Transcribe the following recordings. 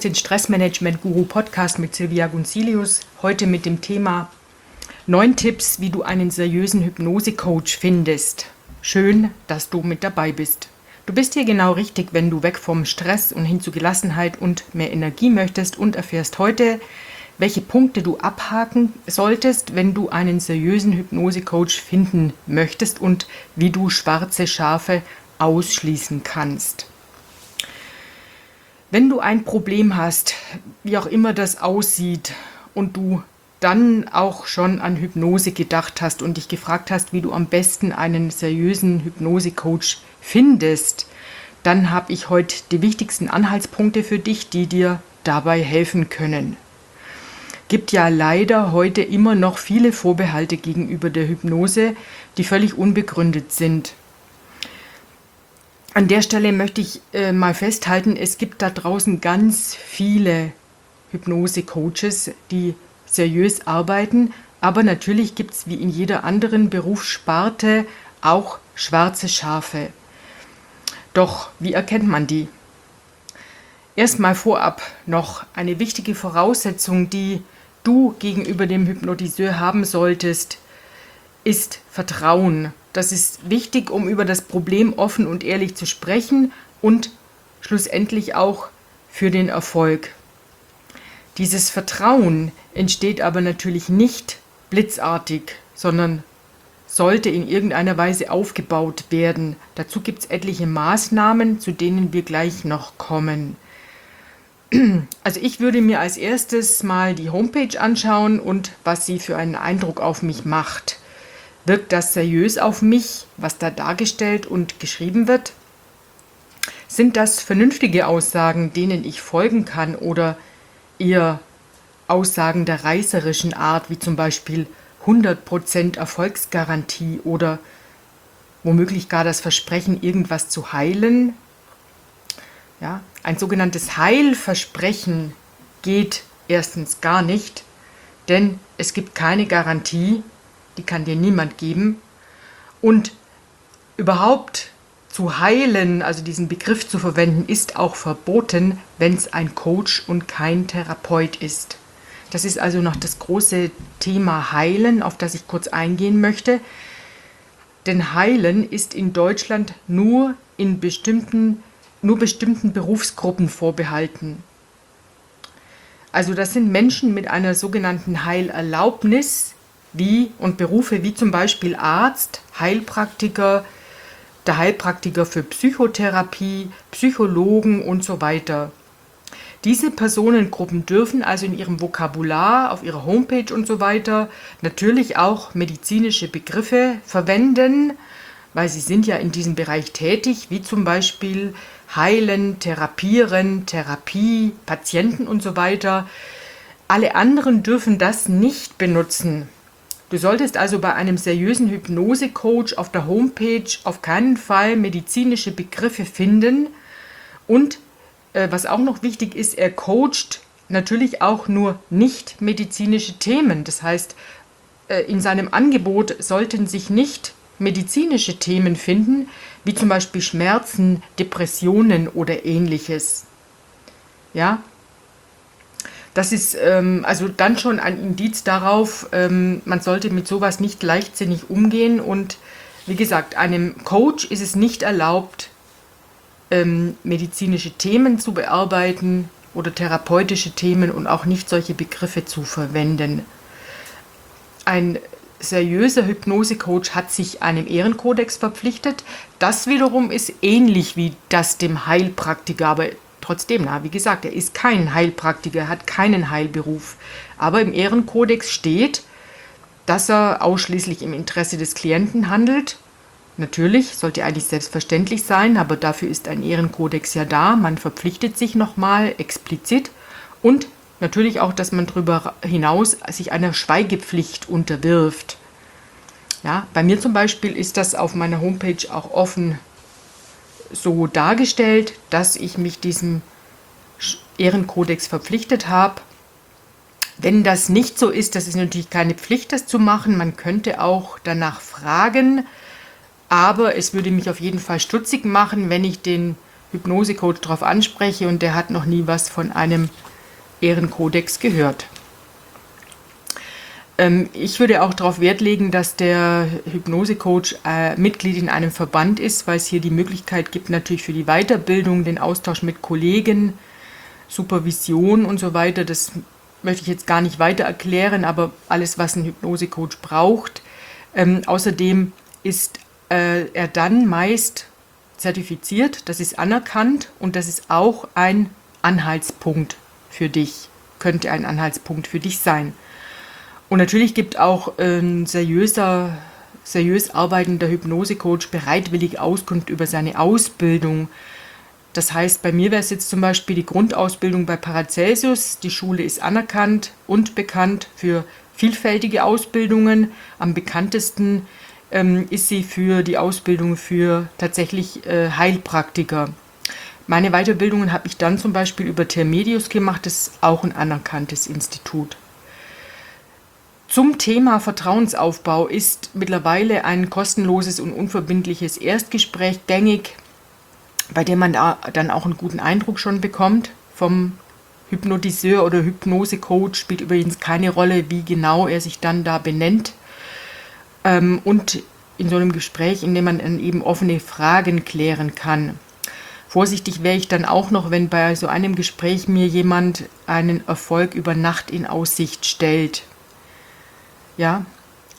den Stressmanagement-Guru-Podcast mit Silvia Gunzilius. Heute mit dem Thema 9 Tipps, wie du einen seriösen Hypnose-Coach findest. Schön, dass du mit dabei bist. Du bist hier genau richtig, wenn du weg vom Stress und hin zu Gelassenheit und mehr Energie möchtest und erfährst heute, welche Punkte du abhaken solltest, wenn du einen seriösen Hypnose-Coach finden möchtest und wie du schwarze Schafe ausschließen kannst. Wenn du ein Problem hast, wie auch immer das aussieht, und du dann auch schon an Hypnose gedacht hast und dich gefragt hast, wie du am besten einen seriösen Hypnose-Coach findest, dann habe ich heute die wichtigsten Anhaltspunkte für dich, die dir dabei helfen können. Gibt ja leider heute immer noch viele Vorbehalte gegenüber der Hypnose, die völlig unbegründet sind. An der Stelle möchte ich mal festhalten, es gibt da draußen ganz viele Hypnose-Coaches, die seriös arbeiten, aber natürlich gibt es wie in jeder anderen Berufssparte auch schwarze Schafe. Doch wie erkennt man die? Erstmal vorab noch eine wichtige Voraussetzung, die du gegenüber dem Hypnotiseur haben solltest, ist Vertrauen. Das ist wichtig, um über das Problem offen und ehrlich zu sprechen und schlussendlich auch für den Erfolg. Dieses Vertrauen entsteht aber natürlich nicht blitzartig, sondern sollte in irgendeiner Weise aufgebaut werden. Dazu gibt es etliche Maßnahmen, zu denen wir gleich noch kommen. Also ich würde mir als erstes mal die Homepage anschauen und was sie für einen Eindruck auf mich macht. Wirkt das seriös auf mich, was da dargestellt und geschrieben wird? Sind das vernünftige Aussagen, denen ich folgen kann, oder eher Aussagen der reißerischen Art, wie zum Beispiel 100% Erfolgsgarantie oder womöglich gar das Versprechen, irgendwas zu heilen? Ja, ein sogenanntes Heilversprechen geht erstens gar nicht, denn es gibt keine Garantie, die kann dir niemand geben. Und überhaupt zu heilen, also diesen Begriff zu verwenden, ist auch verboten, wenn es ein Coach und kein Therapeut ist. Das ist also noch das große Thema Heilen, auf das ich kurz eingehen möchte. Denn Heilen ist in Deutschland nur bestimmten Berufsgruppen vorbehalten. Also das sind Menschen mit einer sogenannten Heilerlaubnis und Berufe wie zum Beispiel Arzt, Heilpraktiker, der Heilpraktiker für Psychotherapie, Psychologen und so weiter. Diese Personengruppen dürfen also in ihrem Vokabular, auf ihrer Homepage und so weiter natürlich auch medizinische Begriffe verwenden, weil sie sind ja in diesem Bereich tätig, wie zum Beispiel heilen, therapieren, Therapie, Patienten und so weiter. Alle anderen dürfen das nicht benutzen. Du solltest also bei einem seriösen Hypnose-Coach auf der Homepage auf keinen Fall medizinische Begriffe finden. Und was auch noch wichtig ist, er coacht natürlich auch nur nicht medizinische Themen. Das heißt, in seinem Angebot sollten sich nicht medizinische Themen finden, wie zum Beispiel Schmerzen, Depressionen oder ähnliches. Ja? Das ist also dann schon ein Indiz darauf, man sollte mit sowas nicht leichtsinnig umgehen, und wie gesagt, einem Coach ist es nicht erlaubt, medizinische Themen zu bearbeiten oder therapeutische Themen und auch nicht solche Begriffe zu verwenden. Ein seriöser Hypnose-Coach hat sich einem Ehrenkodex verpflichtet. Das wiederum ist ähnlich wie das dem Heilpraktiker, aber trotzdem, wie gesagt, er ist kein Heilpraktiker, er hat keinen Heilberuf. Aber im Ehrenkodex steht, dass er ausschließlich im Interesse des Klienten handelt. Natürlich, sollte eigentlich selbstverständlich sein, aber dafür ist ein Ehrenkodex ja da. Man verpflichtet sich nochmal explizit, und natürlich auch, dass man darüber hinaus sich einer Schweigepflicht unterwirft. Ja, bei mir zum Beispiel ist das auf meiner Homepage auch offen so dargestellt, dass ich mich diesem Ehrenkodex verpflichtet habe. Wenn das nicht so ist, das ist natürlich keine Pflicht, das zu machen. Man könnte auch danach fragen, aber es würde mich auf jeden Fall stutzig machen, wenn ich den Hypnosecoach darauf anspreche und der hat noch nie was von einem Ehrenkodex gehört. Ich würde auch darauf Wert legen, dass der Hypnosecoach Mitglied in einem Verband ist, weil es hier die Möglichkeit gibt, natürlich für die Weiterbildung, den Austausch mit Kollegen, Supervision und so weiter. Das möchte ich jetzt gar nicht weiter erklären, aber alles, was ein Hypnosecoach braucht. Außerdem ist er dann meist zertifiziert, das ist anerkannt und das ist auch ein Anhaltspunkt für dich, könnte ein Anhaltspunkt für dich sein. Und natürlich gibt auch ein seriös arbeitender Hypnosecoach bereitwillig Auskunft über seine Ausbildung. Das heißt, bei mir wäre es jetzt zum Beispiel die Grundausbildung bei Paracelsus. Die Schule ist anerkannt und bekannt für vielfältige Ausbildungen. Am bekanntesten ist sie für die Ausbildung für tatsächlich Heilpraktiker. Meine Weiterbildungen habe ich dann zum Beispiel über Termedius gemacht, das ist auch ein anerkanntes Institut. Zum Thema Vertrauensaufbau ist mittlerweile ein kostenloses und unverbindliches Erstgespräch gängig, bei dem man dann auch einen guten Eindruck schon bekommt vom Hypnotiseur oder Hypnosecoach. Spielt übrigens keine Rolle, wie genau er sich dann da benennt. Und in so einem Gespräch, in dem man dann eben offene Fragen klären kann. Vorsichtig wäre ich dann auch noch, wenn bei so einem Gespräch mir jemand einen Erfolg über Nacht in Aussicht stellt. Ja,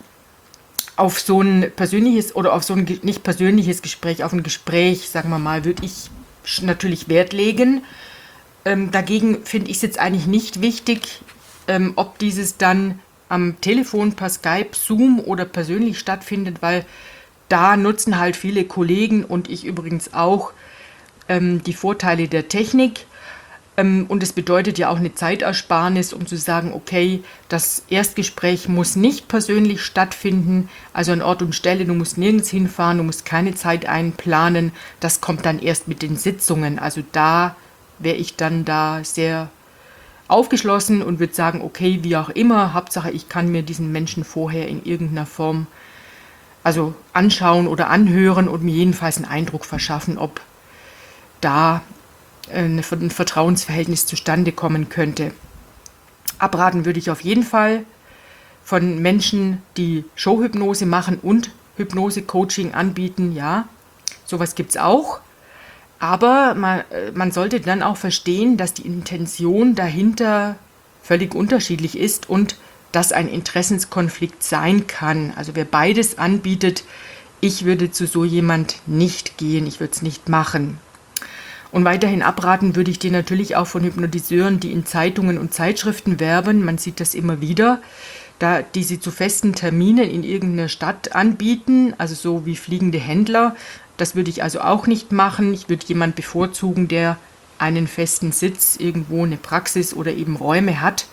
auf so ein persönliches oder auf so ein nicht persönliches Gespräch, auf ein Gespräch, sagen wir mal, würde ich natürlich Wert legen. Dagegen finde ich es jetzt eigentlich nicht wichtig, ob dieses dann am Telefon, per Skype, Zoom oder persönlich stattfindet, weil da nutzen halt viele Kollegen und ich übrigens auch die Vorteile der Technik. Und es bedeutet ja auch eine Zeitersparnis, um zu sagen, okay, das Erstgespräch muss nicht persönlich stattfinden, also an Ort und Stelle, du musst nirgends hinfahren, du musst keine Zeit einplanen, das kommt dann erst mit den Sitzungen. Also da wäre ich dann da sehr aufgeschlossen und würde sagen, okay, wie auch immer, Hauptsache ich kann mir diesen Menschen vorher in irgendeiner Form also anschauen oder anhören und mir jedenfalls einen Eindruck verschaffen, ob da ein Vertrauensverhältnis zustande kommen könnte. Abraten würde ich auf jeden Fall von Menschen, die Showhypnose machen und Hypnose-Coaching anbieten. Ja, sowas gibt es auch. Aber man sollte dann auch verstehen, dass die Intention dahinter völlig unterschiedlich ist und dass ein Interessenskonflikt sein kann. Also wer beides anbietet, ich würde zu so jemand nicht gehen, ich würde es nicht machen. Und weiterhin abraten würde ich dir natürlich auch von Hypnotiseuren, die in Zeitungen und Zeitschriften werben, man sieht das immer wieder, da die sie zu festen Terminen in irgendeiner Stadt anbieten, also so wie fliegende Händler. Das würde ich also auch nicht machen. Ich würde jemanden bevorzugen, der einen festen Sitz, irgendwo eine Praxis oder eben Räume hat.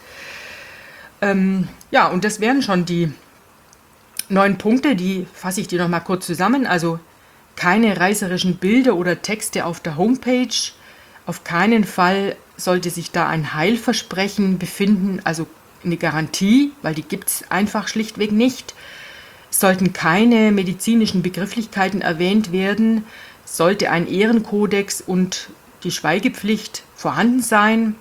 Ja, und das wären schon die 9 Punkte, die fasse ich dir noch mal kurz zusammen. Also keine reißerischen Bilder oder Texte auf der Homepage. Auf keinen Fall sollte sich da ein Heilversprechen befinden, also eine Garantie, weil die gibt es einfach schlichtweg nicht. Es sollten keine medizinischen Begrifflichkeiten erwähnt werden, sollte ein Ehrenkodex und die Schweigepflicht vorhanden sein.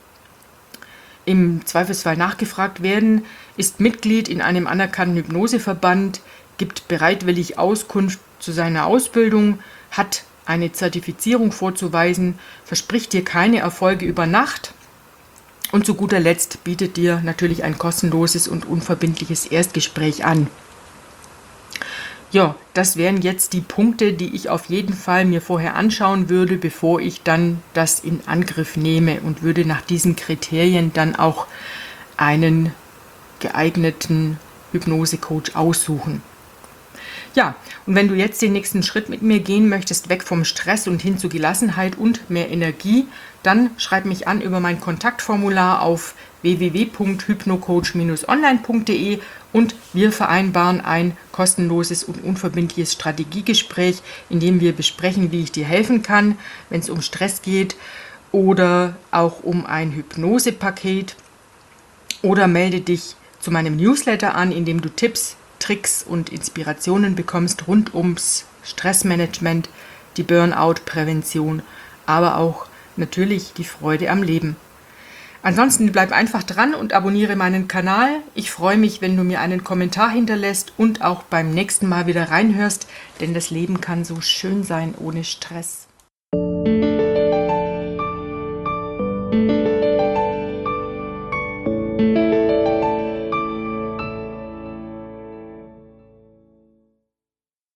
Im Zweifelsfall nachgefragt werden, ist Mitglied in einem anerkannten Hypnoseverband, gibt bereitwillig Auskunft zu seiner Ausbildung, hat eine Zertifizierung vorzuweisen, verspricht dir keine Erfolge über Nacht und zu guter Letzt bietet dir natürlich ein kostenloses und unverbindliches Erstgespräch an. Ja, das wären jetzt die Punkte, die ich auf jeden Fall mir vorher anschauen würde, bevor ich dann das in Angriff nehme und würde nach diesen Kriterien dann auch einen geeigneten Hypnosecoach aussuchen. Ja, und wenn du jetzt den nächsten Schritt mit mir gehen möchtest, weg vom Stress und hin zu Gelassenheit und mehr Energie, dann schreib mich an über mein Kontaktformular auf www.hypnocoach-online.de und wir vereinbaren ein kostenloses und unverbindliches Strategiegespräch, in dem wir besprechen, wie ich dir helfen kann, wenn es um Stress geht oder auch um ein Hypnosepaket, oder melde dich zu meinem Newsletter an, in dem du Tipps, Tricks und Inspirationen bekommst rund ums Stressmanagement, die Burnout-Prävention, aber auch natürlich die Freude am Leben. Ansonsten bleib einfach dran und abonniere meinen Kanal. Ich freue mich, wenn du mir einen Kommentar hinterlässt und auch beim nächsten Mal wieder reinhörst, denn das Leben kann so schön sein ohne Stress.